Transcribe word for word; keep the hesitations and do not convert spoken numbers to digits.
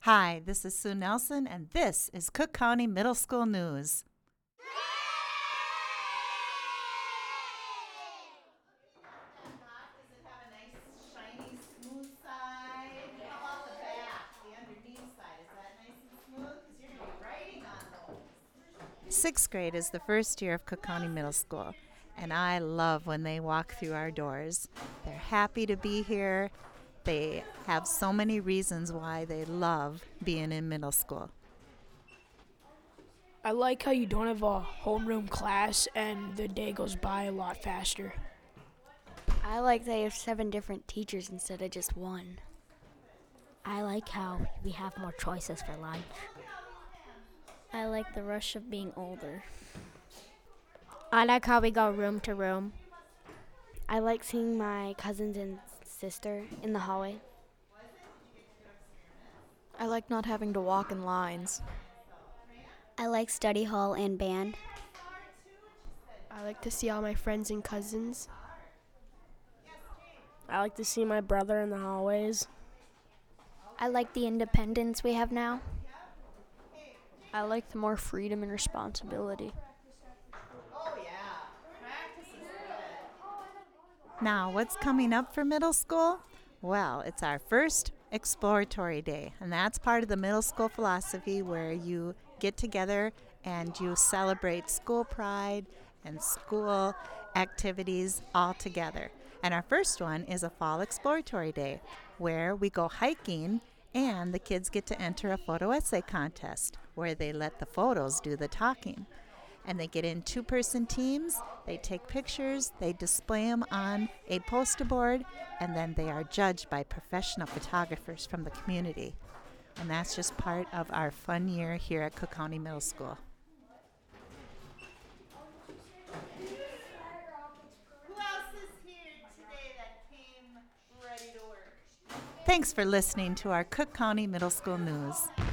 Hi, this is Sue Nelson, and this is Cook County Middle School News. Does it have a nice, shiny, smooth side? How about the back, the underneath side? Is that nice and smooth? Because you're going to be writing on those. Sixth grade is the first year of Cook County Middle School, and I love when they walk through our doors. They're happy to be here. They have so many reasons why they love being in middle school. I like how you don't have a homeroom class and the day goes by a lot faster. I like that you have seven different teachers instead of just one. I like how we have more choices for lunch. I like the rush of being older. I like how we go room to room. I like seeing my cousins and sister in the hallway. I like not having to walk in lines. I like study hall and band. I like to see all my friends and cousins. I like to see my brother in the hallways. I like the independence we have now. I like the more freedom and responsibility. Oh, yeah. Practice is good. Now, what's coming up for middle school? Well, it's our first exploratory day, and that's part of the middle school philosophy where you get together and you celebrate school pride and school activities all together. And our first one is a fall exploratory day where we go hiking and the kids get to enter a photo essay contest where they let the photos do the talking. And they get in two-person teams, they take pictures, they display them on a poster board, and then they are judged by professional photographers from the community. And that's just part of our fun year here at Cook County Middle School. Who else is here today that came ready to work? Thanks for listening to our Cook County Middle School News.